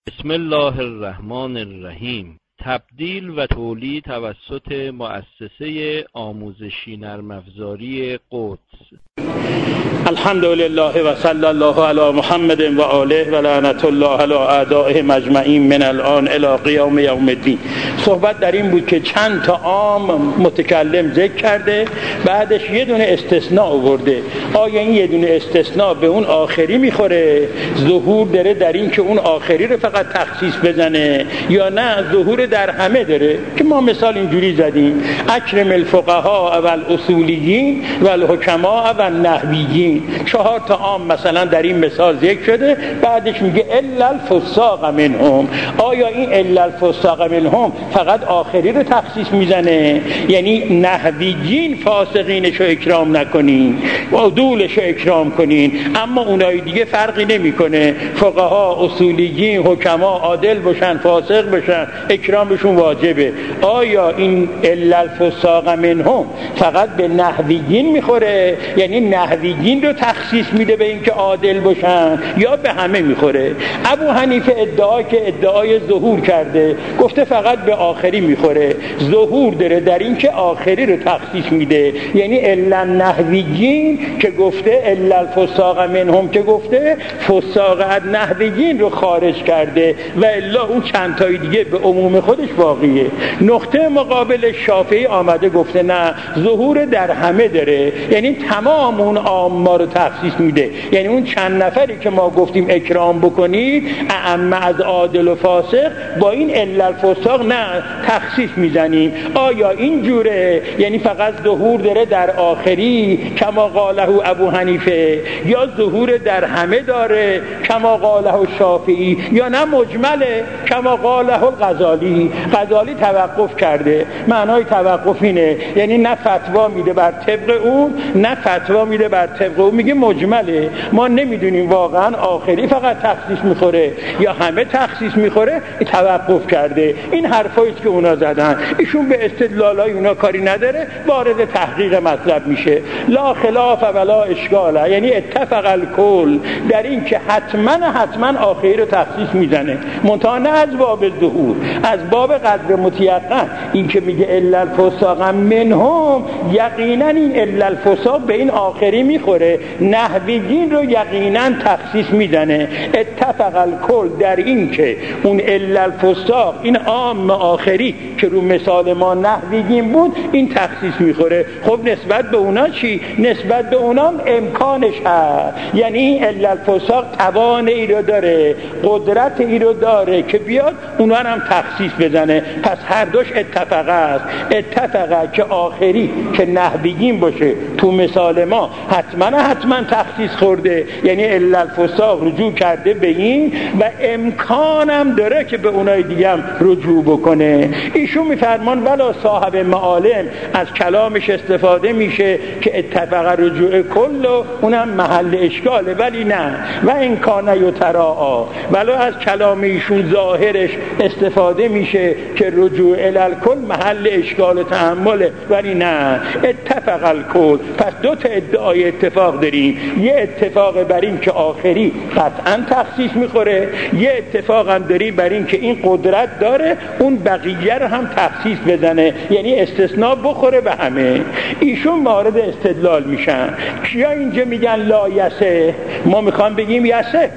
بسم الله الرحمن الرحیم. تبدیل و تولید توسط مؤسسه آموزشی نرم افزاری قدس. الحمدلله و صلی الله علی محمد و آله و لعنت الله علی اعدائهم اجمعین من الان الی قیام یوم الدین. صحبت در این بود که چند تا عام متکلم ذکر کرده، بعدش یه دونه استثناء آورده. آیا این یه دونه استثناء به اون آخری میخوره؟ ظهور داره در این که اون آخری رو فقط تخصیص بزنه، یا نه ظهور در همه داره؟ که ما مثال اینجوری زدیم: اکرم الفقهاء و الاصولیین و الحکماء و النحویین. 4 تا عام مثلا در این مثال ذکر شده، بعدش میگه الا الفساق منهم. آیا این الا الفساق منهم فقط آخری رو تخصیص میزنه؟ یعنی نحویین فاسقینشو اکرام نکنین، عدولشو اکرام کنین، اما اونای دیگه فرقی نمیکنه، فقها، اصولیین، حکما عادل باشن، فاسق باشن، اکرامشون واجبه. آیا این الا الفساق منهم فقط به نحویین میخوره، یعنی نحویین رو تخصیص میده به اینکه عادل باشن، یا به همه میخوره؟ ابو حنیفه ادعای ظهور کرده، گفته فقط به آخری میخوره. ظهور داره در این که آخری رو تخصیص میده، یعنی الا النحویین که گفته، الا الفساق منهم که گفته، فساق النحویین رو خارج کرده و الا اون چند تای دیگه به عموم خودش باقیه. نقطه مقابل شافعی آمده گفته نه، ظهور در همه داره، یعنی تمام اون عام رو تخصیص میده، یعنی اون چند نفری که ما گفتیم اکرام بکنید اعم از عادل و فاسق، با این الا الفساق نه تخصیص میزنیم. آیا این جوره؟ یعنی فقط ظهور داره در آخری کما قاله ابو حنیفه، یا ظهور در همه داره کما قاله شافعی، یا نه مجمله کما قاله الغزالی؟ غزالی توقف کرده. معنای توقف اینه یعنی نه فتوا میده بر طبق اون، نه فتوا میده بر طبق اون، میگه مجمله، ما نمیدونیم واقعا آخری فقط تخصیص میخوره یا همه تخصیص میخوره. توقف کرده. این حرفایی که اونا زدن، ایشون به استدلالای اونا کاری نداره، وارد تحقیق مطلب میشه. لا خلاف ولا اشکال، یعنی اتفق الکل در این که حتما آخری رو تخصیص میزنه، منتها نه از باب ظهور، از باب قدر متیقن. این که میگه الا الفساق منهم، یقینا این الا الفساق به این آخری میخوره، نحویین رو یقینا تخصیص میزنه. اتفق الکل در این که اون الا الفساق، این عام آخری که رو مثال ما نحویین بود، این تخصیص میخوره. خب نسبت به اونا چی؟ نسبت به اونا امکانش هست، یعنی این الا الفساق توان ای رو داره، قدرت ای رو داره که بیاد اونا هم تخصیص بزنه. پس هر دوش اتفقه است. اتفقه که آخری که نحویین باشه تو مثال ما حتما تخصیص خورده، یعنی الا الفساق رجوع کرده به این و امکانم داره که به اونای دیگه هم رجوع بکنه. ایشون میفرمان ولا صاحب معالم، از کلامش استفاده میشه که اتفق رجوع کل و اونم محل اشکاله، ولی نه و امکانه یتراعا، ولی از کلام ایشون ظاهرش استفاده میشه که رجوع الکل محل اشکال و تحمله، ولی نه اتفق الکل. پس 2 تا ادعای اتفاق داریم، یه اتفاق بر این که آخری قطعا تخصیص میخوره، یه اتفاق هم داریم بر این که این قدرت داره اون بقیه رو هم تخصیص بزنه، یعنی استثناء بخوره به همه. ایشون وارد استدلال میشن. کیا اینجا میگن لا یسه؟ ما میخوام بگیم یسه،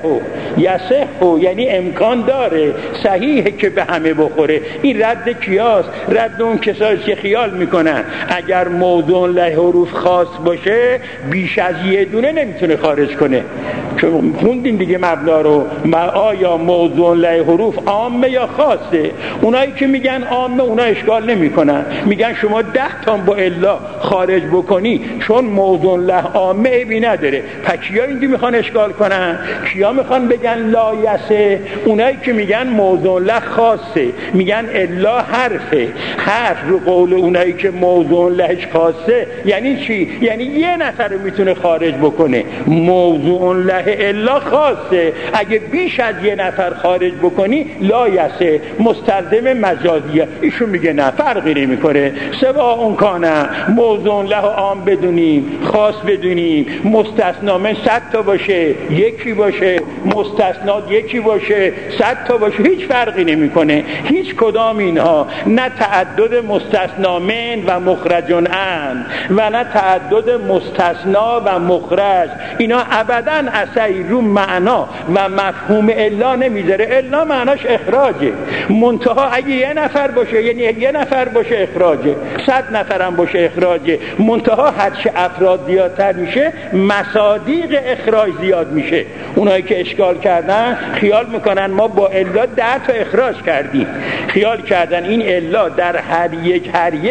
یعنی امکان داره، صحیحه که به همه بخوره. این رد کیاست؟ رد اون کسایی که خیال میکنن اگر موضوع له حروف خاص باشه بیش از یه دونه نمیتونه خارج کنه. چون خوندیم دیگه مبنا رو، آیا موضوع له حروف عامه یا خاصه؟ اونایی که میگن عامه اونا اشکال نمیکنن، میگن شما 10 تا با الا خارج بکنی چون موضوع له عامه عیبی نداره. پس کیا اینجا میخوان اشکال کنن؟ کیا میخوان بگن لا یسه؟ اونایی که میگن موضوع له خاصه، میگن الا حرفه. حرف رو قول اونایی که موضوع لهش خاصه یعنی چی؟ یعنی یه نفر رو میتونه خارج بکنه. موضوع له الا خاصه، اگه بیش از یه نفر خارج بکنی لایسه مستلزم مجازیه. ایشون میگه نه فرقی نمیکنه، سوا اون کانه موضوع له عام بدونیم خاص بدونیم، مستثنا من 100 تا باشه یکی باشه، مستثنا یکی باشه 100 تا باشه، هیچ فرقی نمیکنه. هیچ کدام اینها نه تعدد مستثنا من و مخرج عن و نه تعدد مستثنا و مخرج، اینا ابدا اثری رو معنا و مفهوم الا نمیذاره. الا معناش اخراجه، منتها اگه یه نفر باشه یعنی یه نفر باشه اخراجه، 100 نفرم باشه اخراجه، منتها هرچه افراد زیادتر میشه مصادیق اخراج زیاد میشه. اونایی که اشکال کردن خیال میکنن ما با الا 10 تا اخراج کردیم، خیال کردن این الا در هر یک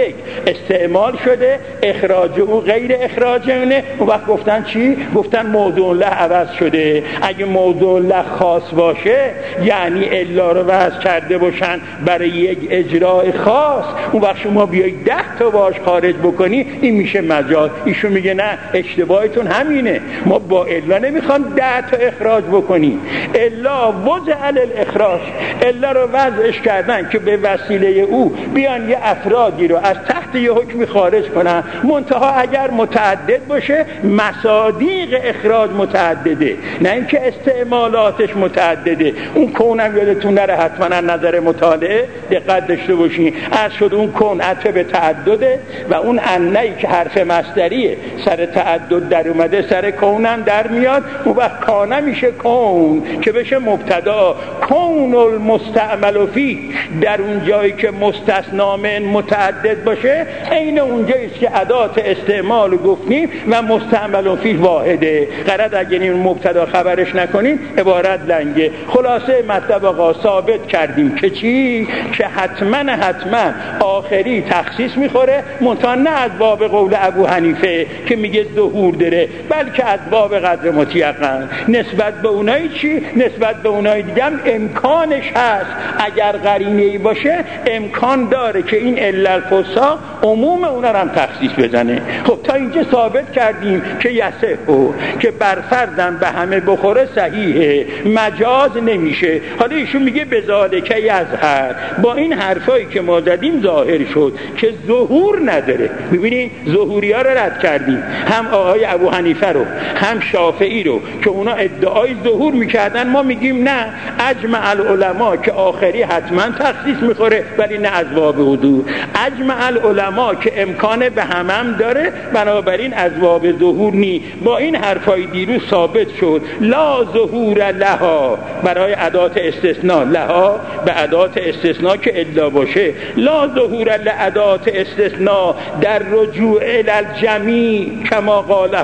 استعمال شده، اخراج او غیر اخراج اونه. اون وقت گفتن چی؟ گفتن موضوع له عوض شده. اگه موضوع له خاص باشه یعنی الا رو وضع کرده باشن برای یک اجراء خاص، اون وقت شما بیایی 10 تا باش خارج بکنی این میشه مجاز. ایشون میگه نه اشتباهتون همینه، ما با الا نمیخوان 10 تا اخراج بکنیم، الا وضع الاخراج، الا رو وضعش کردن که به وسیله او بیان یه افرادی رو از تحت یه حکمی خارج کنن، منتها اگر متعدد باشه مصادیق اخراج متعدده، نه اینکه استعمالاتش متعدده. اون کونم یادتون نره حتما نظر مطالعه دقت داشته باشین، عرض شد اون کون عطف به تعدده و اون انهی که حرف مصدریه سر تعدد در اومده سر کونم در میاد، اون وقت کانه میشه کون که بشه مبتدا. کون المستعمل فی در اون جایی که مستثنا من متعدد باشه عین اونجاییست که ادات استعمال گفتیم و مستعمل فی واحده. غرض اگر این مبتدا خبرش نکنیم عبارت لنگه. خلاصه مطلب آقا ثابت کردیم که چی؟ که حتما آخری تخصیص میخوره، منتها نه از باب قول ابو حنیفه که میگه ظهور داره، بلکه از باب قدر متیقن. نسبت به اونایی چی؟ نسبت به اونایی دیگه هم امکانش هست، اگر قرینه‌ای باشه امکان داره که این علل فسا عموم اونا رو هم تخصیص بزنه. خب تا اینجا ثابت کردیم که یسهو که بر فرضاً به همه بخوره صحیحه، مجاز نمیشه. حالا ایشون میگه بذالک یظهر، با این حرفایی که ما زدیم ظاهر شد که ظهور نداره. ببینید ظهوری‌ها رو رد کردیم، هم آقای ابو حنیفه رو هم شافعی رو که اونا ادعای ظهور میکردن، ما میگیم نه، اجمع العلماء که آخری حتما تخصیص میخوره ولی نه از باب حضور، اجمع العلماء که امکان به هم داره بنابراین از باب ظهور نی. با این حرفای دیروز ثابت شد لا ظهور لها برای ادات استثناء، لها به ادات استثناء که الا باشه، لا ظهور لادات استثناء در رجوع الی الجمیع کما قاله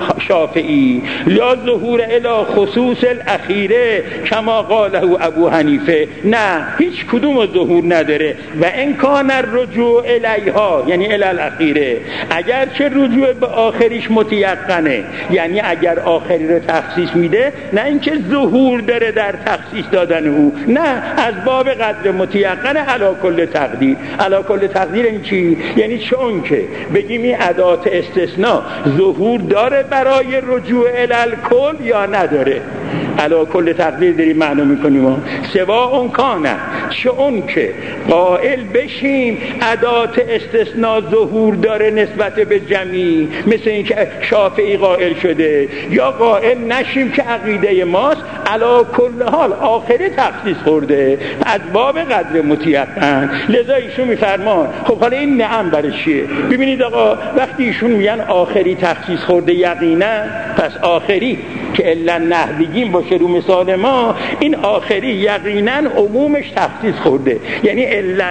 شافعی، لا ظهور الی خصوص الاخیره کما قاله ابو حنیفه. نه هیچ کدوم ظهور نداره و امکان الرجوع الیها یعنی الی الاخیره، اگر چه رجوع به آخریش متیقنه، یعنی اگر آخری رو تخصیص میده نه اینکه ظهور داره در تخصیص دادن او، نه از باب قدر متیقن علی کل تقدیر. علی کل تقدیر این چی؟ یعنی چون که بگیم این ادات استثناء ظهور داره برای رجوع الی الکل یا نداره. علی کل تقدیر داریم معنا میکنیم سوا اون کانه، چون که قائل بشیم ادات استثناء ظهور داره نسبت به جمعی، مثل این که شافعی قائل شده، یا قائل نشیم که عقیده ماست علی کل حال آخری تخصیص خورده از باب قدر متیقن. لذا ایشون میفرمان خب حالا این نعم برای چیه؟ ببینید آقا وقتی ایشون میگن آخری تخصیص خورده یقینا، پس آخری که الا نحویگین باشه رو مثال ما، این آخری یقینا عمومش تخصیص خورده، یعنی الا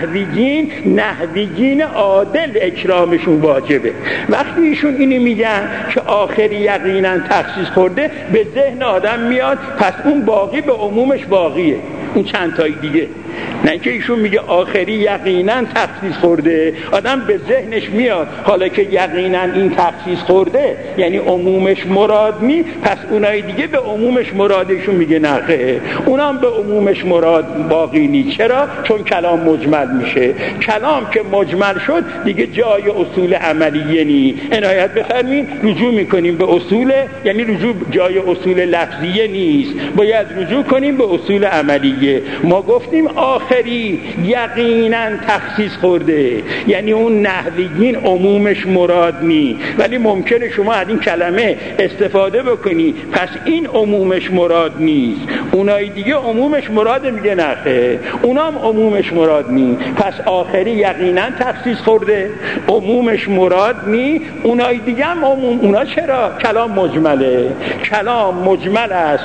نحویگین عادل اکرامشون واجبه. وقتی ایشون اینو میگن که آخری یقینا تخصیص خورده، به ذهن آدم میاد پس اون باقی به عمومش باقیه، اون چند تای دیگه. نه که ایشون میگه آخری یقینا تخصیص خورده، آدم به ذهنش میاد حالا که یقینا این تخصیص خورده یعنی عمومش مراد نی، پس اونای دیگه به عمومش مرادشون میگه نخه، اونام به عمومش مراد باقی نی. چرا؟ چون کلام مجمل میشه. کلام که مجمل شد دیگه جای اصول عملیه نی. عنایت بفرمین رجوع میکنیم به اصول، یعنی رجوع جای اصول لفظیه نیست، باید رجوع کنیم به اصول عملیه. ما گفتیم آخری یقینا تخصیص خورده، یعنی اون نحویین عمومش مراد نی، ولی ممکنه شما از این کلمه استفاده بکنی پس این عمومش مراد نیست، اونای دیگه عمومش مراد میگه نخه، اونام عمومش مراد نی، پس آخری یقینا تخصیص خورده، عمومش مراد نی، اونای دیگه هم عموم. اونا چرا؟ کلام مجمله، کلام مجمل است.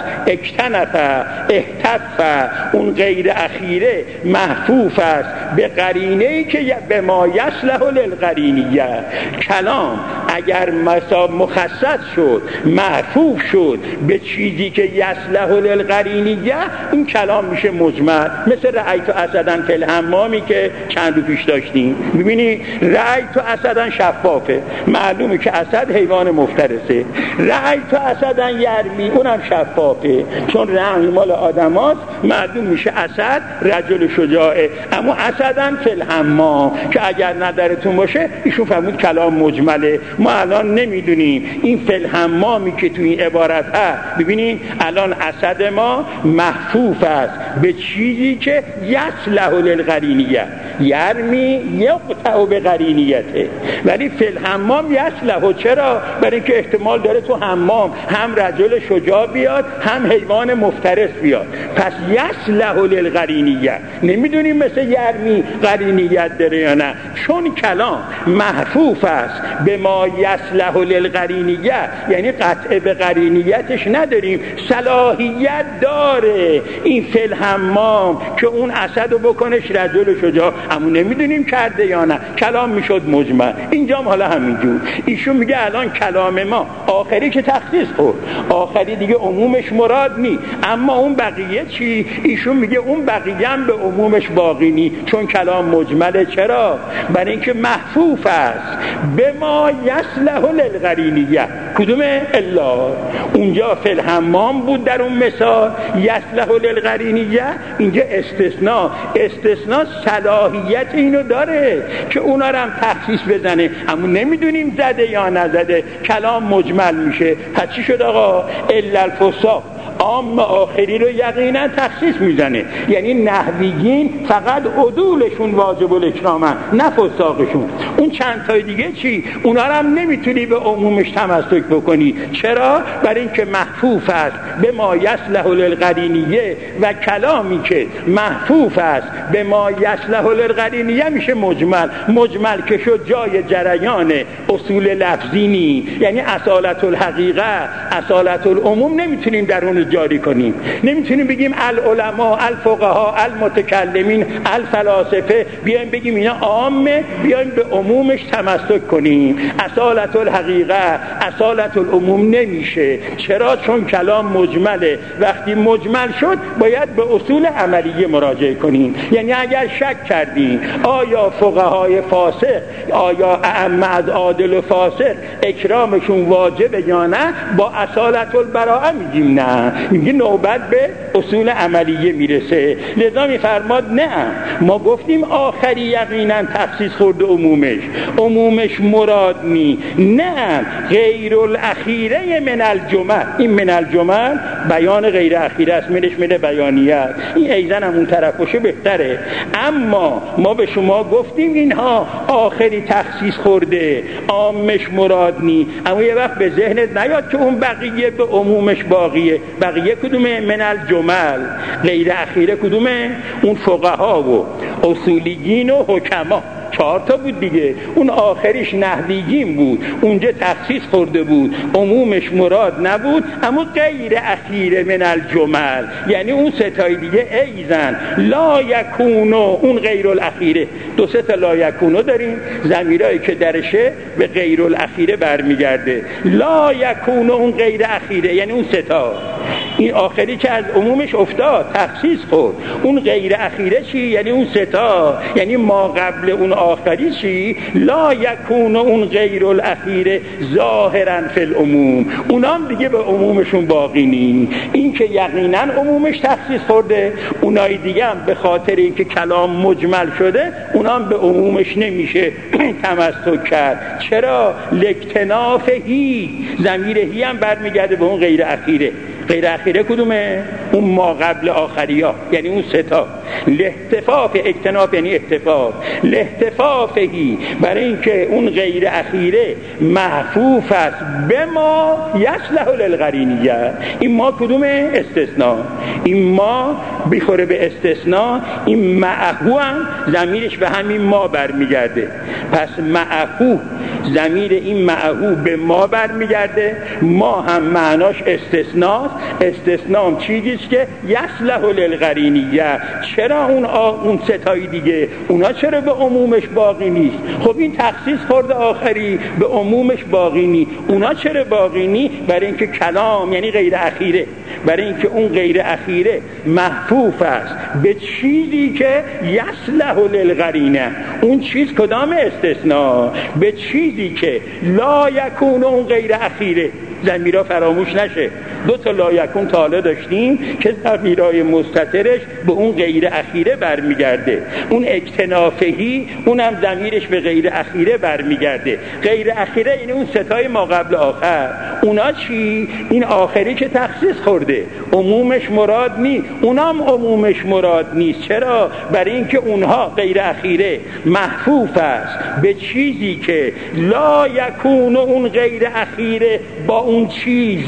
اکتنفه احتفه، اون غیر اخیره محفوف است به قرینه‌ای که به ما یصلح للقرینیه. کلام اگر مخصص شد محفوف شد به چیزی که یصلح للقرینیه، این کلام میشه مجمل. مثل رأیت اسداً فی الحمامی که چند رو پیش داشتیم. ببینی رأیت اسداً شفافه، معلومه که اسد حیوان مفترسه. رأیت اسداً یرمی، اونم شفافه، چون رأی مال آدماست، معلوم میشه اسد رجل شجاعه. اما اسداً فی الحمام که اگر نظرتون باشه ایشون فرمود کلام مجمله. ما الان نمیدونیم این فی الحمامی که تو این عبارت هست، ببینین الان اسد ما محفوف است به چیزی که یصلح للقرینیه، یرمی یقطع به قرینیته، ولی فی الحمام یصلح. چرا؟ برای اینکه احتمال داره تو حمام هم رجل شجاع بیاد هم حیوان مفترس بیاد، پس یصلح للقرینیه. نمیدونیم مثل یرمی قرینیت داره یا نه، چون کلام محفوف است به ما یصلح للقرینیه، یعنی قطع به قرینیتش نداریم، صلاحیت داره این فی الحمام که اون اسد رو بکنش رجل شجاع، اما نمیدونیم کرده یا نه، کلام میشد مجمل. اینجام حالا همینجور ایشون میگه الان کلام ما آخری که تخصیص خورد، آخری دیگه عمومش مراد نی، اما اون بقیه چی؟ ایشون میگه اون بقیه هم به عمومش باقی نی، چون کلام مجمله. چرا؟ برای اینکه محفوف است به ما یصلح للقرینیه. کدومه؟ الا. اونجا فی الحمام بود در اون مثال یصلح للقرینیه، اینجا استثناء صلاحیت اینو داره که اونا رو هم تخصیص بزنه، اما نمیدونیم زده یا نزده، کلام مجمل میشه. پس چی شد آقا؟ الا الفساق، عام آخری رو یقینا تخصیص میزنه، یعنی نحویین فقط عدولشون واجب الاکرامن، نه فساقشون. اون چند تای دیگه چی؟ اونا رو هم نمیتونی به عمومش تمسک بکنی. چرا؟ برای اینکه محفوف است به ما یصلح للقرینیه، و کلامی که محفوف است به ما یصلح للقرینیه میشه مجمل. مجمل که شد جای جریان اصول لفظی نی، یعنی اصالت الحقیقه اصالت العموم نمیتونیم در اون جاری کنیم. نمیتونیم بگیم العلماء الفقها المتکلمین الفلاسفه بیایم بگیم اینا عامه، بیایم به عمومش تمسک کنیم. اصالت الحقیقه اصالت العموم نمیشه. چرا؟ چون کلام مجمله. وقتی مجمل شد باید به اصول عملیه مراجعه کنیم. یعنی اگر شک کردیم آیا فقهای فاسق، آیا ائمه از عادل و فاسق اکرامشون واجبه یا نه، با اصالت البراءه میگیم نه، میگه نوبت به اصول عملیه میرسه. لذا میفرماد نه، ما گفتیم آخری یقینا تخصیص خورده عمومش مراد نی، نه غیر الاخیره من الجمل. این من الجمل بیان غیر اخیره است، منش من بیانیه است. این ایزن هم اون طرفشه بهتره. اما ما به شما گفتیم اینها آخری تخصیص خورده عامش مراد نی، اما یه وقت به ذهنت نیاد که اون بقیه به عمومش باقیه. بقیه کدومه؟ من الجمل. غیر اخیره کدومه؟ اون فقها و اصولیین و حکما، 4 تا بود دیگه. اون آخریش نحویین بود، اونجا تخصیص خورده بود، عمومش مراد نبود. اما غیر اخیره من الجمل، یعنی اون 3 تای دیگه ایزن لا یکونو، اون غیر الاخیره. 2-3 تا لا یکونو داریم، ضمیرایی که درشه به غیر الاخیره برمیگرده. لا یکونو اون غیر اخیره، یعنی اون 3 تا. این آخری که از عمومش افتاد تخصیص خورد. اون غیر اخیره چی؟ یعنی اون ستا، یعنی ما قبل اون آخری چی؟ لا یکون اون غیر الاخیره ظاهرا فی العموم، اونام دیگه به عمومشون باقی نی. این که یقینا عمومش تخصیص خورده، اونای دیگه هم به خاطر اینکه کلام مجمل شده اونام به عمومش نمیشه تمسک کرد. چرا؟ لاکتنافهی، ضمیر هی هم برمیگرده به اون غیر اخیره. غیر اخیره کدومه؟ اون ما قبل آخریا، یعنی اون ستا. لاحتفاف، اکتناف یعنی احتفاف، لاحتفافهی، برای اینکه اون غیر اخیره محفوف است به ما یصلح للقرینیه. این ما کدومه؟ استثناء. این ما بخوره به استثناء. این معهو هم ضمیرش به همین ما برمیگرده. پس معهو، ضمیر این معهو به ما برمیگرده. ما هم معناش استثناء. استثناء هم چیزیست که یصلح للقرینیه. چرا اون ستایی دیگه اونا چرا به عمومش باقی نیست؟ خب این تخصیص خورده آخری به عمومش باقی نیست. اونا چرا باقی نیست؟ برای اینکه کلام یعنی غیر اخیره، برای اینکه اون غیر اخیره محفوف است به چیزی که یصلح للقرینه. اون چیز کدام استثناء؟ به چیزی که لا یکون اون غیر اخیره. ضمیرها فراموش نشه، دو تا لا یکون تا حالا داشتیم که ضمیرهای مستترش به اون غیر اخیره برمیگرده. اون اکتنافهی اونم ضمیرش به غیر اخیره برمیگرده. غیر اخیره یعنی اون ستای ما قبل آخر. اونا چی؟ این آخری که تخصیص خورده عمومش مراد نیست، اونام عمومش مراد نیست. چرا؟ برای اینکه اونها غیر اخیره محفوف است به چیزی که لا یکون اون غیر اخیره با اون چیز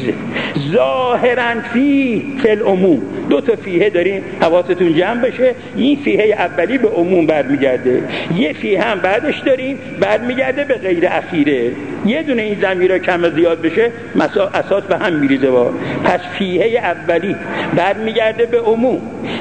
ظاهرا فی العموم. دو تا فیه داریم حواستون جمع بشه. این فیه اولی به عموم برمیگرده، یه فیه هم بعدش داریم برمیگرده به غیر اخیره. یه دونه این ضمیرها کم زیاد بشه اساس به هم میریزه. پس فیه اولی برمیگرده به عموم،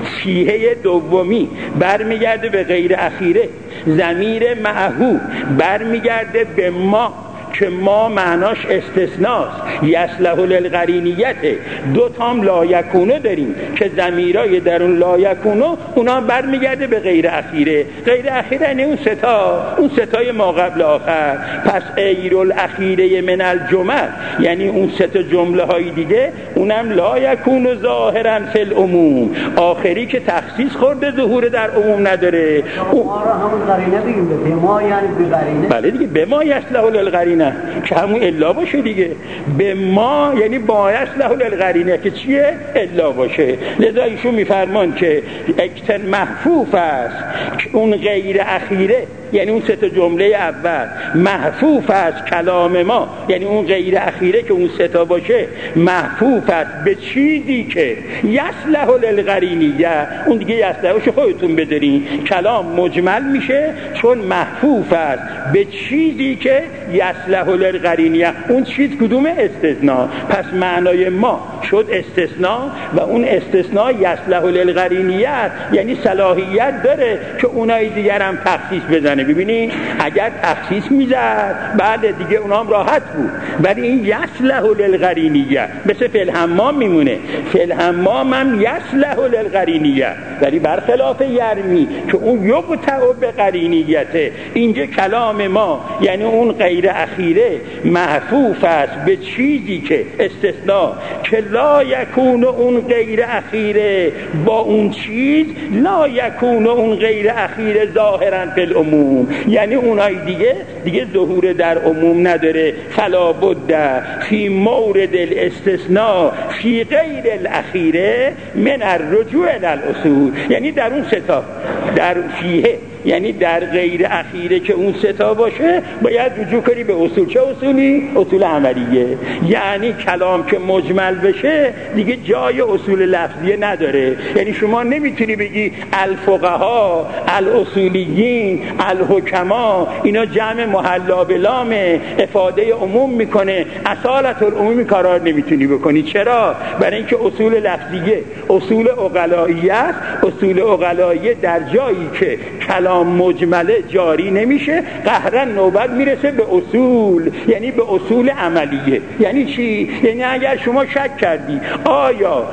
فیه دومی برمیگرده به غیر اخیره، ضمیر معهو برمیگرده به ما که ما معناش استثناست، یصلح للقرینیت. دو تام لا یکونه داریم که ضمیرای در اون لا یکونه اونا برمیگرده به غیر اخیره. غیر اخیره یعنی اون ستا، اون ستای ما قبل آخر. پس غیر الاخیره من الجمل یعنی اون ستا جمله های دیگه اونم لا یکون ظاهرا فی العموم. آخری که تخصیص خورده ظهور در عموم نداره. ما را همون قرینه بگیم به ما، یعنی به قرینه. بله دیگه، به ما یصلح للقرینه که همون الا باشه دیگه. به ما یعنی با یصلح للقرینه که چیه؟ الا باشه. لذا ایشون میفرمان که اکتن محفوف است اون غیر اخیره، یعنی اون سه تا جمله اول محفوف است کلام ما، یعنی اون غیر اخیره که اون سه تا باشه محفوف است به چیزی که یصلح للقرینیه. اون دیگه یصلحش خودتون بدارین، کلام مجمل میشه چون محفوف است به چیزی که یصلح للقرینیه. اون چیز کدومه؟ استثناء. پس معنای ما شد استثناء و اون استثناء یصلح للقرینیه، یعنی صلاحیت داره که اونای دیگر هم تخصیص بزنه. ببینید اگر تخصیص میزد بعد دیگه اونام راحت بود، ولی این یصلح للقرینیه مثل فی الحمام میمونه. فی الحمام هم یصلح للقرینیه، ولی برخلاف یرمی که اون یقطع به قرینیته. اینجا کلام ما یعنی اون غیر اخیره محفوف است به چیزی که استثناء که لا یکون اون غیر اخیره با اون چیز لا یکون اون غیر اخیره ظاهرا فی العموم، یعنی اونای دیگه ظهور در عموم نداره. فلا بد فی مورد الاستثناء فی غیر الاخیره من الرجوع الی الاصول، یعنی در اون ستا در فیه یعنی در غیر اخیره که اون ستا باشه باید رجوع کنی به اصول. چه اصولی؟ اصول عملیه. یعنی کلام که مجمل بشه دیگه جای اصول لفظیه نداره. یعنی شما نمیتونی بگی الفقها، الاصولیین، الحکما، اینا جمع محلا به لام افاده عموم میکنه، اصالت العمومی قرار نمیتونی بکنی. چرا؟ برای اینکه اصول لفظیه اصول عقلاییه است. اصول عقلاییه در جایی که کلام مجمله جاری نمیشه، قهرن نوبت میرسه به اصول، یعنی به اصول عملیه. یعنی چی؟ یعنی اگر شما شک کردی آیا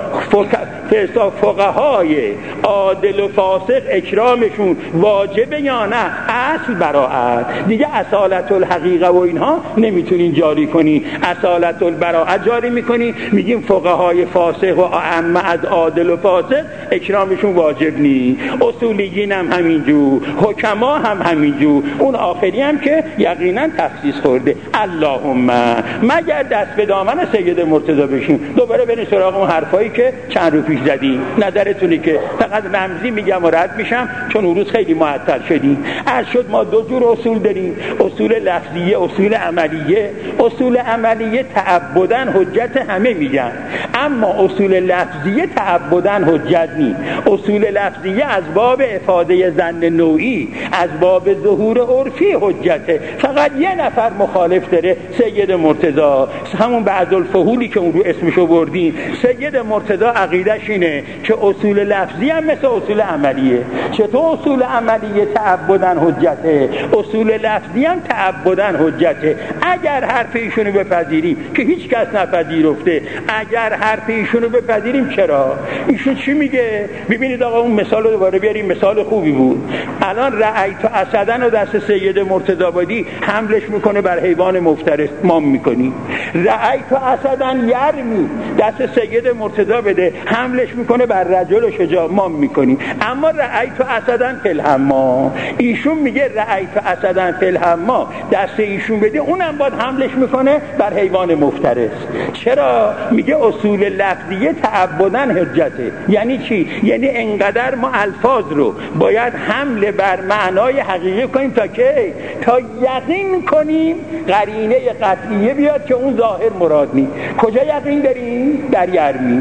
فقهای عادل و فاسق اکرامشون واجبه یا نه، اصل براءت دیگه، اصالت الحقیقه و اینها نمیتونین جاری کنی، اصالت البراءت جاری میکنی، میگیم فقهای فاسق و اعمه از عادل و فاسق اکرامشون واجب نی، اصولیین هم همینجور، حکما هم همینجور، اون آخری هم که یقینا تخصیص خورده. اللهم مگر دست به دامن سید مرتضی بشیم. دوباره بریم سراغ اون حرفایی که چند رو پیش زدیم. نظرتونه که فقط رمزی میگم و رد میشم چون اون روز خیلی معطل شدیم. عرض شد ما دو جور اصول داریم، اصول لفظیه، اصول عملیه. اصول عملیه تعبداً حجت همه میگن، اما اصول لفظیه تعبداً حجت نی. اصول لفظیه از باب افاده ظن نوعی، از باب ظهور عرفی حجته. فقط یه نفر مخالف داره، سید مرتضی، همون بعض الفحولی که اون رو اسمشو بردیم. سید مرتضی عقیدش اینه که اصول لفظی هم مثل اصول عملیه. چطور اصول عملیه تعبداً حجته، اصول لفظی هم تعبداً حجته. اگر حرف ایشونو بپذیریم که هیچ کس نپذیرفته، اگر حرف ایشونو بپذیریم، چرا؟ ایشون چی میگه؟ ببینید آقا اون مثال رو دوباره بیاریم، مثال خوبی بود. الان رأیت اسدن و دست سید مرتضی بادی حملش میکنه بر حیوان مفترس، مام میکنی. رأیت اسدن یرمی، دست سید مرتضی بده حملش میکنه بر رجل شجاع، مام میکنی. اما رأیت اسدن فی الحما، ایشون میگه رأیت اسدن فی الحما، دست ایشون بده اونم باید حملش میکنه بر حیوان مفترس. چرا؟ میگه اصول لفظیه تعبداً حجته. یعنی چی؟ یعنی انقدر ما الفاظ رو باید حمل بر معنای حقیقی کنیم تا که تا یقین کنیم قرینه قطعیه بیاد که اون ظاهر مراد نی. کجا یقین داریم؟ در یرمی.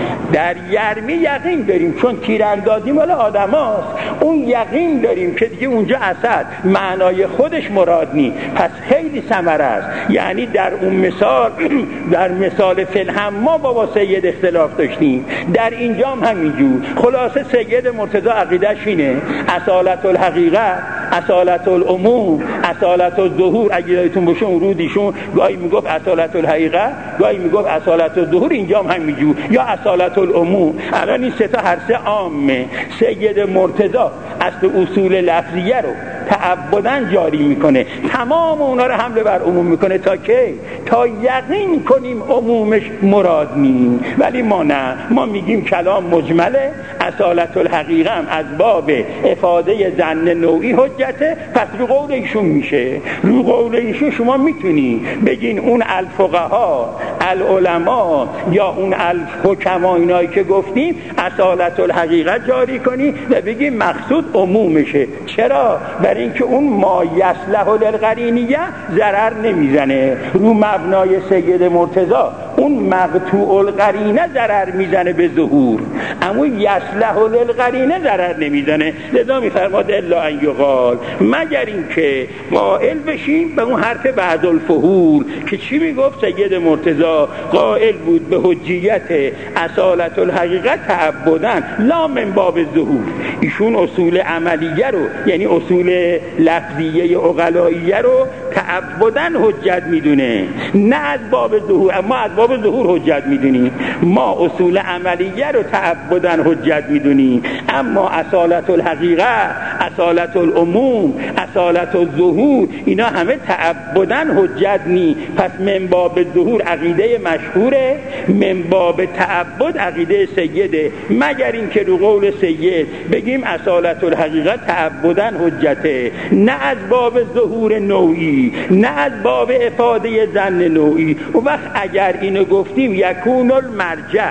در یرمی یقین داریم چون تیراندازی مال آدماست، اون یقین داریم که دیگه اونجا اسد معنای خودش مراد نی، پس خیلی ثمره است. یعنی در اون مثال، در مثال فلهم ما با سید اختلاف داشتیم، در اینجا هم همینجور. خلاصه سید مرتضی عقیدش اینه اصالت الحقیقه، اصالت العموم، اصالت الظهور. اگه یادتون باشه اون رو دیشون گاهی میگفت اصالت الحقیقه، گاهی میگفت اصالت الظهور، اینجا هم همینجور، یا اصالت العموم. الان این سه تا هر سه عامه. سید مرتضی اصل اصول لفظیه رو تعبداً جاری میکنه، تمام اونا رو حمله بر عموم میکنه تا که تا یقین کنیم عمومش مراد نی. ولی ما نه، ما میگیم کلام مجمله، اصالت الحقیقه هم از باب افاده ظن نوعی حجته. پس رو قول ایشون میشه، رو قول ایشون شما میتونی بگین اون الفقها، العلماء یا اون الحکما اینایی که گفتیم اصالت الحقیقه جاری کنی و بگیم مقصود عمومشه. چرا؟ برای اینکه اون ما یصلح للقرینیه ضرر نمیزنه. رو مبنای سید مرتضی اون مقطوع القرینه ضرر میزنه به ظهور، اما یصلح للقرینه ضرر نمیزنه. لذا میفرماد الا ان یقال، مگر اینکه قائل بشیم به اون حرف بعض الفحول که چی میگفت سید مرتضی؟ قائل بود به حجیت اصالت الحقیقه تعبداً لا من باب ظهور. ایشون اصول عملیه رو، یعنی اصول لفظیه عقلاییه رو تعبداً حجت میدونه، نه از باب ظهور. اما از باب ظهور حجت میدونیم، ما اصول عملیه رو تعبداً حجت میدونیم، اما اصالت الحقیقه، اصالت العموم، اصالت الظهور اینا همه تعبداً حجت نی. پس من باب ظهور عقیده مشهوره، من باب تعبد عقیده سیده. مگر اینکه رو قول سید بگیم اصالت الحقیقه تعبداً حجته، نه از باب ظهور نوعی، نه از باب افاده ظن نوعی. و وقت اگر اینو گفتیم یکون المرجع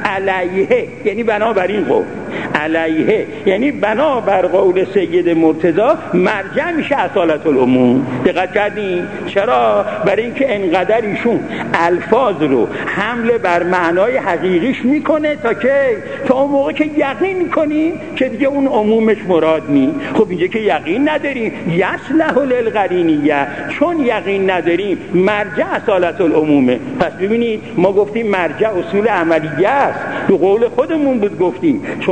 علیه، یعنی بنابراین قول علیه، یعنی بنابر قول سید مرتضی مرجع میشه اصالت العموم. دقت کردین؟ چرا؟ برای اینکه انقدر ایشون الفاظ رو حمله بر معنای حقیقیش میکنه تا که تا اون موقع که یقین کنیم که دیگه اون عمومش مراد نی. خب اینجا که یقین نداریم، یصلح للقرینیه، چون یقین نداریم مرجع اصالت العمومه. پس ببینید ما گفتیم مرجع اصول عملیه است، تو قول خودمون بود گفتیم چون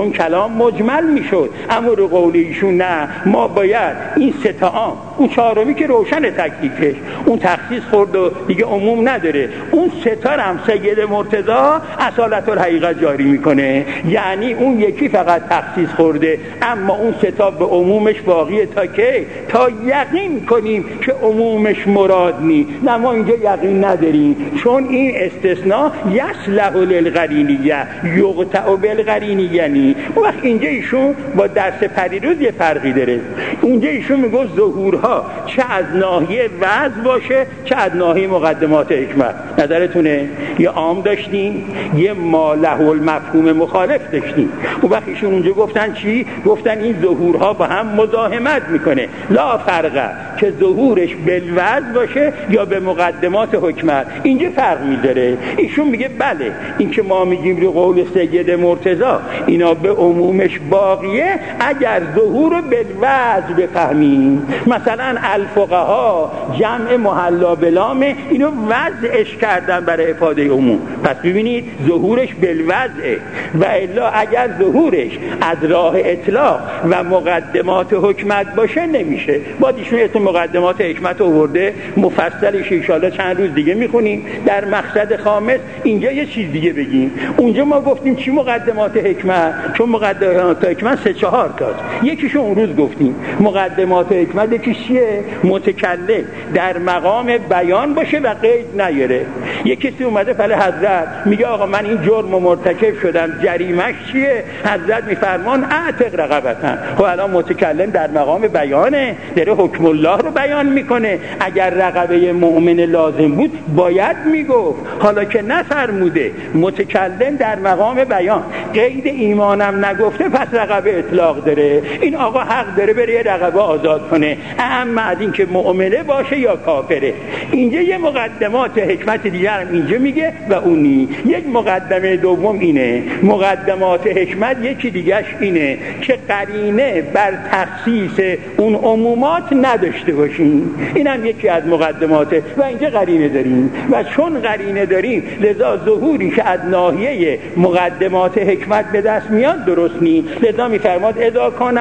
اون کلام مجمل میشد. اما رو قول ایشون نه، ما باید این سه تا عام، اون چهارمی که روشن تکلیفش، اون تخصیص خورد و دیگه عموم نداره، اون سه تا هم سید مرتضی اصالت الحقیقت جاری میکنه. یعنی اون یکی فقط تخصیص خورده، اما اون سه تا به عمومش باقیه. تا که تا یقین کنیم که عمومش مراد نی. نه ما اینجا یقین نداریم، چون این استثناء یصلح للقرینیه یقطع بالقرینیه نی. اون وقت اینجا ایشون با درس پریروز یه فرقی داره. اونجا ایشون میگه ظهورها چه از ناحیه وضع باشه چه از ناحیه مقدمات حکمت. نظرتونه؟ یه عام داشتیم، یه ما له المفهوم مخالف داشتیم. اون وقت ایشون اونجا گفتن چی؟ گفتن این ظهورها با هم مزاحمت میکنه. لا فرقه که ظهورش بالوضع باشه یا به مقدمات حکمت. اینجا فرق میذاره. ایشون میگه بله، این که ما میگیم رو قول سید مرتضی اینا به عمومش باقیه اگر ظهور رو بالوضع بفهمیم. مثلا الفقها جمع محلا بلامه، اینو وضعش کردن برای افاده عموم. پس ببینید ظهورش بالوضعه، و الا اگر ظهورش از راه اطلاق و مقدمات حکمت باشه نمیشه. با ایشون اسم مقدمات حکمت آورده، مفصلش ان شاءالله چند روز دیگه میخونیم در مقصد خامس. اینجا یه چیز دیگه بگیم. اونجا ما گفتیم چی مقدمات حکمت؟ چون مقدمات حکمت 3-4 تاست. یکیشو اون روز گفتیم مقدمات حکمت یکیش چیه؟ متکلم در مقام بیان باشه و قید نیاره. یکی اومده فل حضرت میگه آقا من این جرم مرتکب شدم، جریمش چیه؟ حضرت میفرمان اعتق رقبتن. خب الان متکلم در مقام بیانه، داره حکم الله رو بیان میکنه. اگر رقبه مؤمن لازم بود باید میگفت، حالا که نفرموده متکلم در مقام بیان، قید ایمانم نگفته، پس رقبه اطلاق داره. این آقا حق داره بره یه رقبه آزاد کنه، اما از این که مؤمنه باشه یا کافره. اینجا یه مقدمات حکمت دیگر هم اینجا میگه و اونی. یک مقدمه دوم اینه، مقدمات حکمت یکی دیگرش اینه که قرینه بر تخصیص اون عمومات نداشته باشیم. اینم یکی از مقدماته و اینجا قرینه داریم، و چون قرینه داریم لذا ظهوری که از ناحیه مقدمات حکمت به دست میاد درست نی. لذا میفرماد اذا کان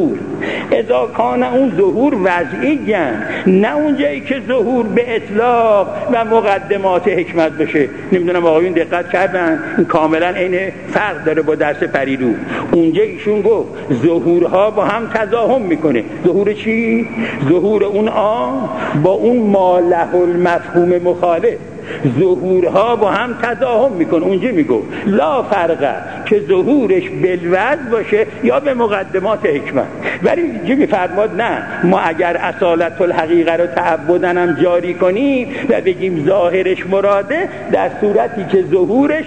اون ظهور وضعی گن، نه اونجایی که ظهور به اطلاق و مقدمات حکمت بشه. نمیدونم آقایون دقت کردن، این کاملا این فرق داره با درس پریرو. اونجا ایشون گفت ظهورها با هم تضاهم میکنه. ظهور چی؟ ظهور اون با اون ما له المفهوم مخالف. ظهورها با هم تضاهم میکنه. اونجا میگو لا فرقه که ظهورش بالوضع باشه یا به مقدمات حکمت. ولی اینجا میفرماد نه، ما اگر اصالت الحقیقه رو تعبدن هم جاری کنیم و بگیم ظاهرش مراده، در صورتی که ظهورش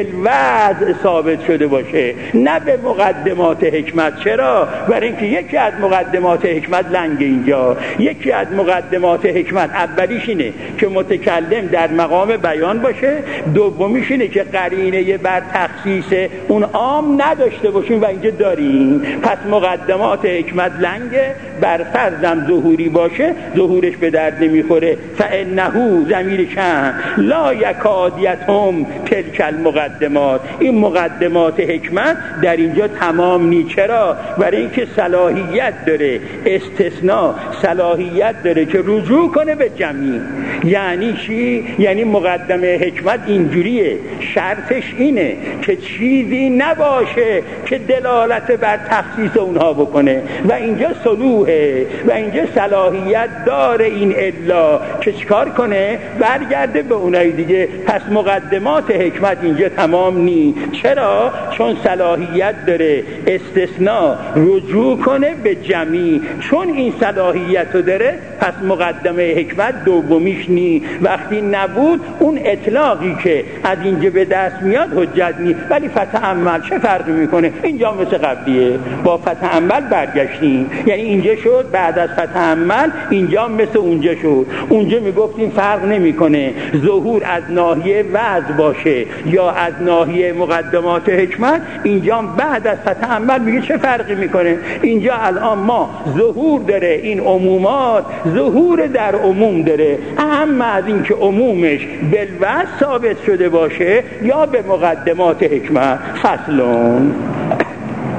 بالوضع ثابت شده باشه، نه به مقدمات حکمت. چرا؟ برای اینکه یکی از مقدمات حکمت لنگ اینجا. یکی از مقدمات حکمت اولیش اینه که متکلم در مقام بیان باشه، دومیش اینه که قرینه بر تخصیص اون عام نداشته باشیم و اینجا داریم. پس مقدمات حکمت لنگه، بر فرضم ظهوری باشه ظهورش به درد نمیخوره. فانه ضمیر کن لا یکادیتهم تلک المقدمات. این مقدمات حکمت در اینجا تمام نی. چرا؟ برای اینکه صلاحیت داره، استثناء صلاحیت داره که رجوع کنه به جمعی. یعنی چی؟ یعنی مقدمه حکمت اینجوریه، شرطش اینه که چیزی نباشه که دلالت بر تخصیص اونها بکنه، و اینجا صلوحه و اینجا صلاحیت داره این الا که چکار کنه؟ برگرده به اونای دیگه. پس مقدمات حکمت اینجا تمام نی. چرا؟ چون صلاحیت داره استثناء رجوع کنه به جمعی. چون این صلاحیت رو داره پس مقدمه حکمت دومیش نی. وقتی نبود اون اطلاقی که از اینجا به دست میاد حجت نی. ولی فتح عمل چه فرقی میکنه؟ اینجا مثل قبلیه، با فتح عمل برگشتیم. یعنی اینجا شد بعد از فتح عمل، اینجا مثل اونجا شد. اونجا میگفتیم فرق نمیکنه ظهور از ناحیه وضع باشه یا از ناحیه مقدمات حکمت. اینجا بعد از فتح عمل میگه چه فرقی میکنه؟ اینجا الان ما ظهور داره این عمومات، ظهور در عموم داره، اما از این که عمومش بالوضع ثابت شده باشه یا به مقدمات حکمت. فصلون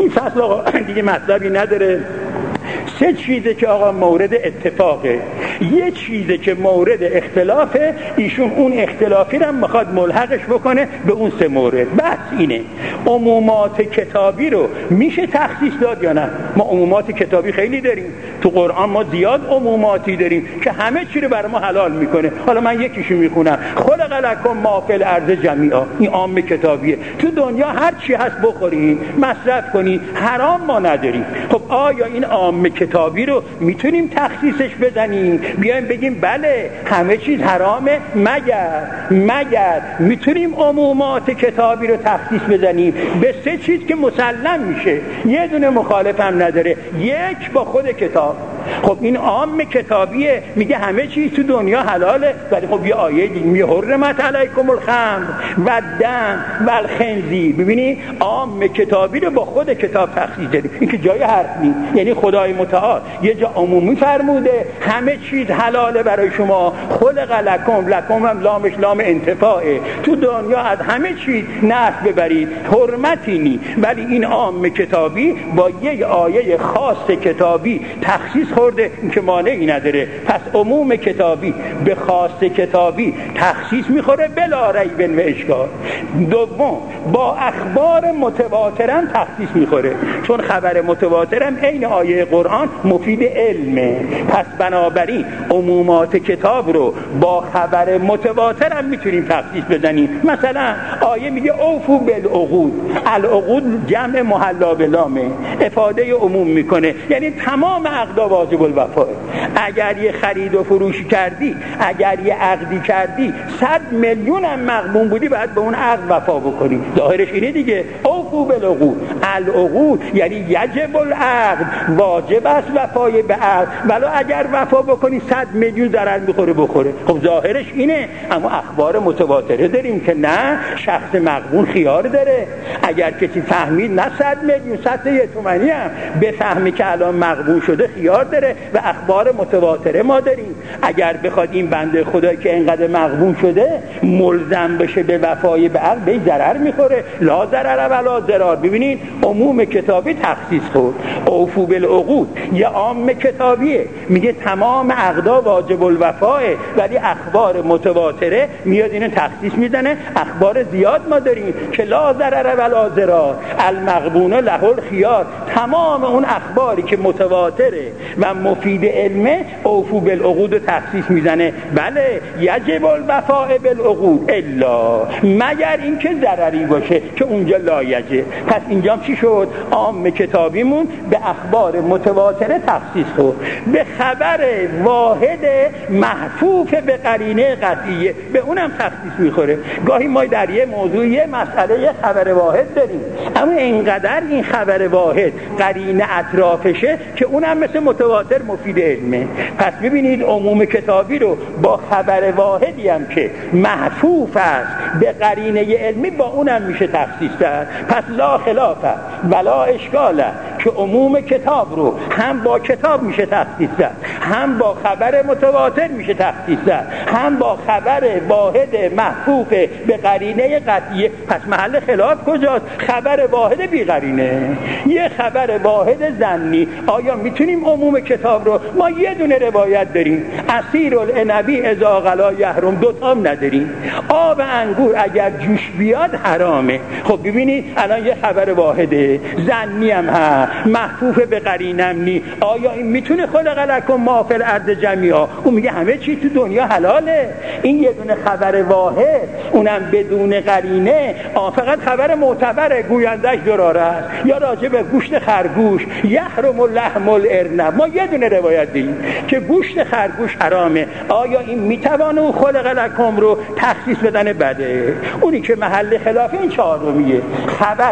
این فصل آقا دیگه مطلبی نداره. 3 چیزه که آقا مورد اتفاقه، یه چیزه که مورد اختلافه، ایشون اون اختلافی رو میخواد ملحقش بکنه به اون 3 مورد. بس اینه. عمومات کتابی رو میشه تخصیص داد یا نه؟ ما عمومات کتابی خیلی داریم تو قرآن، ما زیاد عموماتی داریم که همه چی رو برای ما حلال میکنه. حالا من یکیشو میخونم: خلق لکم ما فی الارض جمیعا. این عام کتابیه، تو دنیا هر چی هست بخورین، مصرف کنین، حرام ما نداریم. خب آیا این عام کتابی رو میتونیم تخصیصش بزنیم بیایم بگیم بله همه چیز حرامه؟ مگر میتونیم عمومات کتابی رو تخصیص بزنیم به 3 چیز که مسلم میشه، یه دونه مخالف هم نداره، یک با خود کتاب. خب این عام کتابیه، میگه همه چیز تو دنیا حلاله، ولی خب یه آیه دیگه میگه حرمت علیکم الخمر و الدم و الخنزیر. ببینی عام کتابی رو با خود کتاب تخصیص دادیم. این که جای حرف نیست، یعنی خدای متعال یه جا عمومی فرموده همه چیز حلاله برای شما، خلق لکم هم لامش لام انتفاعه، تو دنیا از همه چیز نفع ببرید، حرمتی نی. ولی این عام کتابی با یه آیه خاص کتابی تخصیص خورده، این که مانعی نداره. پس عموم کتابی به خاص کتابی تخصیص میخوره بلا ریب و اشکال. دوم با اخبار متواترم تخصیص میخوره، چون خبر متواترم عین آیه قرآن مفید علمه. پس بنابراین عمومات کتاب رو با خبر متواترم میتونیم تخصیص بزنیم. مثلا آیه میگه اوفو بالعقود، العقود جمع محلا بلامه، افاده عموم میکنه، یعنی تمام عقدا واجب الوفا. اگر یه خرید و فروش کردی، اگر یه عقدی کردی، 100 میلیون هم مغبون بودی باید به اون عقد وفا بکنی. ظاهرش اینه دیگه، اوفو بالعقود. العقود یعنی یجب العقد، واجب است وفای به عقد، ولی اگر وفا بکنی 100 میلیون ضرر میخوره بخوره. خب ظاهرش اینه. اما اخبار متواتره داریم که نه، شخص مغبون خیار داره. اگر کسی فهمید نه 100 میلیون، 100 تومانی هم بفهمی که الان مغبون شده، خیار داره. و اخبار متواتره ما داریم. اگر بخواد این بنده خدایی که اینقدر مغبون شده ملزم بشه به وفای به عقد، به ضرر میخوره. لا ضرر ولا ضرار. ببینید عموم کتابی تخصیص خورد. اوفو بالعقود یه عام کتابیه، میگه تمام عقدا واجب الوفاه، ولی اخبار متواتره میاد اینو تخصیص میزنه. اخبار زیاد ما داریم که لا ضرر ولا ضرار، المغبون له الخيار. تمام اون اخباری که متواتره و مفید علمه اوفو بالعقود رو تخصیص میزنه. بله یجب الوفاء بالعقود الا، مگر اینکه ضرری باشه که اونجا لا یجب. پس اینجا چی شد؟ عام کتابیمون به اخبار متواتره تخصیص خورد، به خبر واحد محفوف به قرینه قطعیه به اونم تخصیص میخوره. گاهی ما در یه موضوع یه مسئله یه خبر واحد داریم، اما اینقدر این خبر واحد قرینه اطرافشه که اونم مثل متواتر مفید علمه. پس ببینید عموم کتابی رو با خبر واحدی هم که محفوف است به قرینه علمی با اونم میشه تخصیص داد. پس لا خلافه ولا اشکاله که عموم کتاب رو هم با کتاب میشه تخصیص داد، هم با خبر متواتر میشه تخصیص داد، هم با خبر واحد محفوف به قرینه قطعیه. پس محل خلاف کجاست؟ خبر واحد بی قرینه، یه خبر واحد ظنی. آیا میتونیم عموم کتاب رو؟ ما یه دونه روایت داریم، عصیر العنبی اذا غلا یحرم، دوتام نداریم. آب انگور اگر جوش بیاد حرامه. خب ببینید الان یه خبر واحده، ظنی هم هست، محفوف به قرینم نی. آیا این میتونه خلق لکم ما فی الارض جمیعا؟ اون میگه همه چی تو دنیا حلاله. این یه دونه خبر واحد، اونم بدون قرینه، فقط خبر معتبره، گویندش دراره است، یا راجع به گوشت خرگوش، یحرم لحم الارنب. ما یه دونه روایت داریم که گوشت خرگوش حرامه. آیا این میتوانه اون خلق لکم رو تخصیص بدن؟ بده. اونی که محل خلاف این چهارمیه، خبر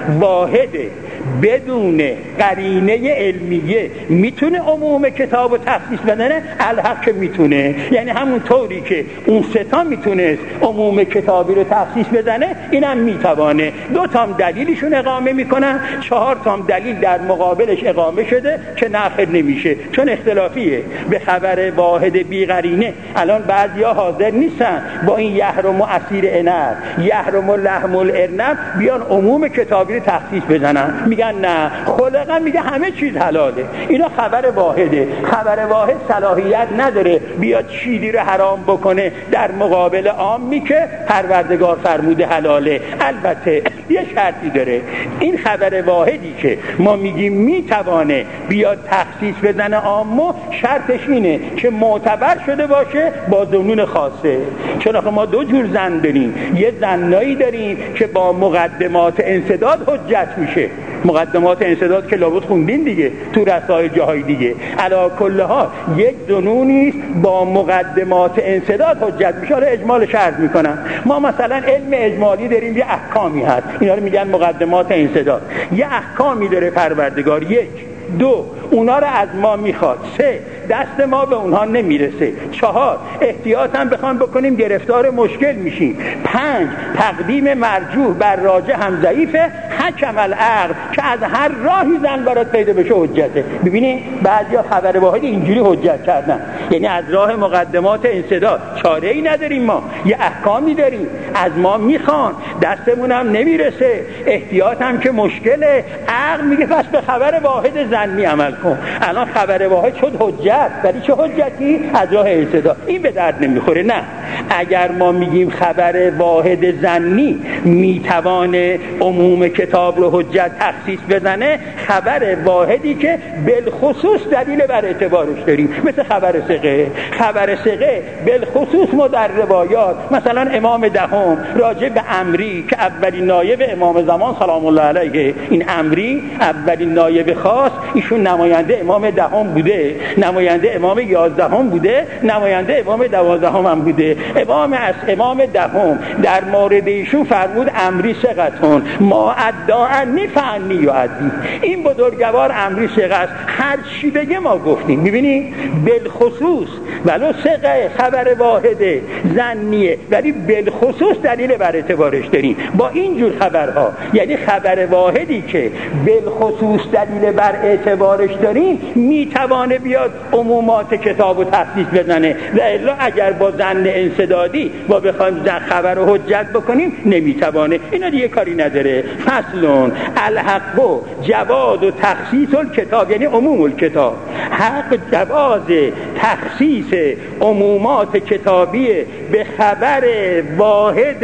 واحده بدون قرینه علمیه میتونه عموم کتاب رو تخصیص بدنه؟ الحق که میتونه. یعنی همون طوری که اون 3 تا میتونه عموم کتابی رو تخصیص بدنه، اینم میتوانه. 2 تام دلیلشون اقامه میکنن، 4 تام دلیل در مقابلش اقامه شده که ناخر نمیشه، چون اختلافیه. به خبر واحد بی قرینه الان بعضیا حاضر نیستن با این یحرم و عصیر عنب، یحرم و لحم الارنب بیان عموم کتابی رو تخصیص بزنن. میگن نه، خلقا میگه همه چیز حلاله. اینا خبر واحده. خبر واحد صلاحیت نداره بیاد چیزی رو حرام بکنه در مقابل عامی که پروردگار فرموده حلاله. البته یه شرطی داره، این خبر واحدی که ما میگیم میتوانه بیاد تخصیص بزنه عامو، شرطش اینه که معتبر شده باشه با ظنون خاصه. چون آخه ما دو جور زن داریم، یه زنایی داریم که با مقدمات انسداد حجت میشه. مقدمات انسداد که لابد خوندین دیگه تو رسائل جاهای دیگه. علی کل حال یک ظنونی با مقدمات انسداد حجت میشه. حالا اجمالش عرض میکنم. ما مثلا علم اجمالی داریم، یه احکامی هست، اینا رو میگن مقدمات انسداد. یه احکامی داره پروردگار، 1 2 اونا رو از ما میخواد، 3 دست ما به اونها نمیرسه، 4 احتیاط هم بخوام بکنیم گرفتار مشکل میشیم، 5 تقدیم مرجوح بر راجح هم ضعیفه، حکم العقل که از هر راهی زن برات پیدا بشه حجته. ببینید بعضیا خبر واحد اینجوری حجت کردن، یعنی از راه مقدمات انسداد چاره‌ای نداریم، ما یه احکامی داریم از ما میخوان، دستمون هم نمیرسه، احتیاط هم که مشکله، عقل میگه پس به خبر واحد زنی عمل کن. الان خبر واحد شد حجت، ولی چه حجتی؟ از راه انسداد. این به درد نمیخوره. نه، اگر ما میگیم خبر واحد زنی میتوانه عموم کتاب رو حجت تخصیص بزنه، خبر واحدی که بالخصوص دلیل بر اعتبارش داریم، مثل خبر ثقه. خبر ثقه بالخصوص ما در روایات، مثلا امام دهم راجع به عمری که اولین نایب امام زمان سلام الله علیه، این عمری اولین نایب خاص، ایشون نماینده امام دهم بوده، نماینده امام 11 بوده، نماینده امام 12 هم بوده. امام دهم در مورد ایشون فرمود عمری ثقتون ما ادعا فعنی یعدی. این بزرگوار عمری ثقه است، هر چی بگه ما گفتیم. میبینی بالخصوص ولو ثقه خبر واحده ظنیه، ولی بالخصوص دلیل بر اعتبارش داریم. با اینجور خبرها، یعنی خبر واحدی که بالخصوص دلیل بر اعتبارش داریم، میتوانه بیاد عمومات کتاب و تخصیص بزنه. و الا اگر با ظن انسدادی با بخوایم خبر رو حجت بکنیم نمیتوانه. اینا دیگه کاری نداره. فصلون الحق و جواز و تخصیص الکتاب، یعنی عموم الکتاب. حق جواز تخصیص عمومات کتابی به خبر واحد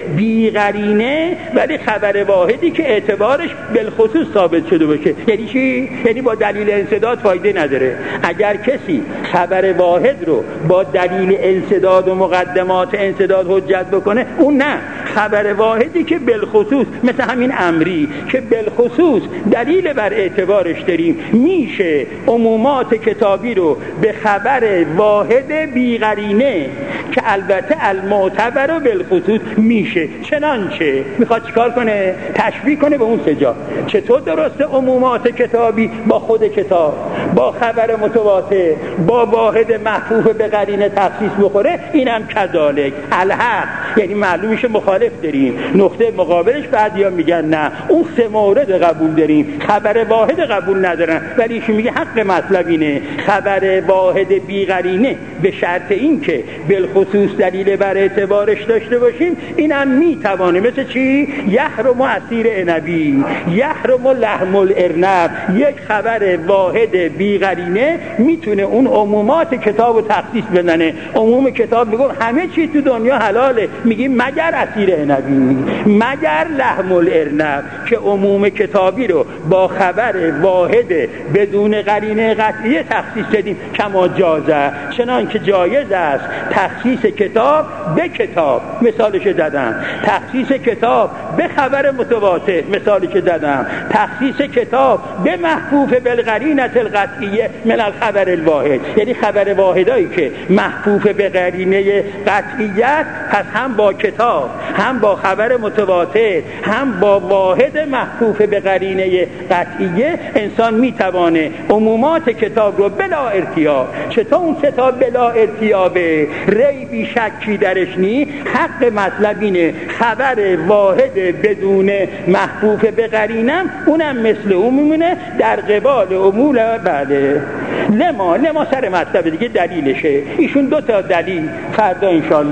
بی‌قرینه، ولی خبر واحدی که اعتبارش بالخصوص ثابت شده باشه. یعنی چی؟ یعنی با دلیل انسداد فایده نداره. اگر کسی خبر واحد رو با دلیل انسداد و مقدمات انسداد حجت بکنه، اون نه. خبر واحدی که بالخصوص مثل همین امری که بالخصوص دلیل بر اعتبارش داریم، میشه عمومات کتابی رو به خبر واحد بی‌قرینه که البته المعتبر و بالخصوص میشه. چنانچه میخواد چیکار کنه؟ تشبیه کنه به اون سجا. چطور درسته عمومات کتابی با خود کتاب، با خبر متواتر، با واحد محفوظ به قرینه تخصیص بخوره، اینم کذالک الحق. یعنی معلومش مخالف داریم. نقطه مقابلش بعضیا میگن نه، اون 3 مورد قبول داریم، خبر واحد قبول ندارن. ولی ایشون میگه حق مطلب اینه خبر واحد بی قرینه به شرط این که بالخصوص دلیل بر اعتبارش داشته باشیم، اینم میتوانه. مثل چی؟ یحرم عصیر عنبی، یحرم لحم الارنب. یک خبر واحد بی قرینه میتونه اون عمومات کتاب رو تخصیص بزنه. عموم کتاب میگه همه چی تو دنیا حلاله، میگیم مگر عصیر عنبی، مگر لحم الارنب، که عموم کتابی رو با خبر واحد بدون قرینه قطعیه تخصیص دادیم. کما جازه، چنان که جایز است تخصیص کتاب به کتاب، مثالش دادم. تخصیص کتاب به خبر متواتر، مثالش دادم. تخصیص کتاب به محفوف بالقرینه القطعیه من الخبر الواحد، یعنی خبر واحدایی که محفوف به قرینه قطعیت، پس هم با کتاب، هم با خبر متواتر، هم با واحد محفوف به قرینه قطعیه، انسان میتوانه عمومات کتاب رو بلا ارتیاب. چطور اون کتاب بلا ارتیابه؟ ریبی شکی درش نی. حق مطلب اینه خبر واحد بدون محفوف به قرینم اونم مثل اون میمونه در قبال امور. بله لما سر مطلب دیگه دلیلشه. ایشون 2 تا دلیل فردا انشالله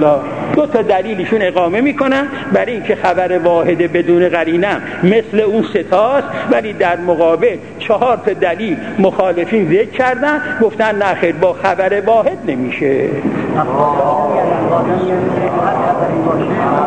دو تا دلیلشون اقامه میکنن برای اینکه خبر واحد بدون قرینه مثل اون ستاست، ولی در مقابل 4 تا دلیل مخالفین ذکر کردن، گفتن نه خیر با خبر واحد نمیشه.